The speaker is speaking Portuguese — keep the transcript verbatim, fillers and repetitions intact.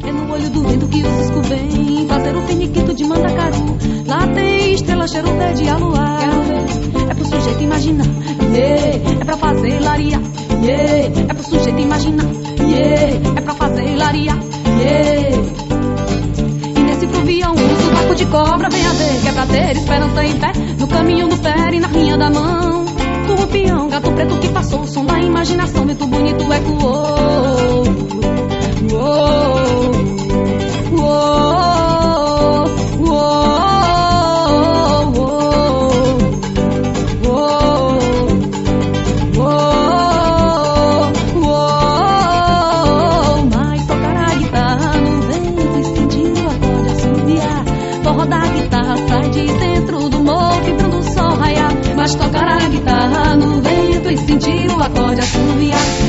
É no olho do vento que o cisco vem fazer o finiquito de Mandacaru. Lá tem estrela, cheiro verde, a luar. É pro sujeito imaginar, yeah. É pra fazer laria, yeah. É pro sujeito imaginar, yeah. É pra fazer laria, yeah. E nesse fluvião o sovaco de cobra, vem a ver que é pra ter esperança em pé. No caminho do pé e na rinha da mão. Turrupião, gato preto que passou, o som da imaginação, muito bonito ecoou. Uou, uou, uou, uou, uou, uou. Mas tocar a guitarra no vento e sentir o acorde assobiar. Forró da guitarra sai de dentro do morro, vibrando o sol raiar. Mas tocar a guitarra no vento e sentir o acorde assobiar.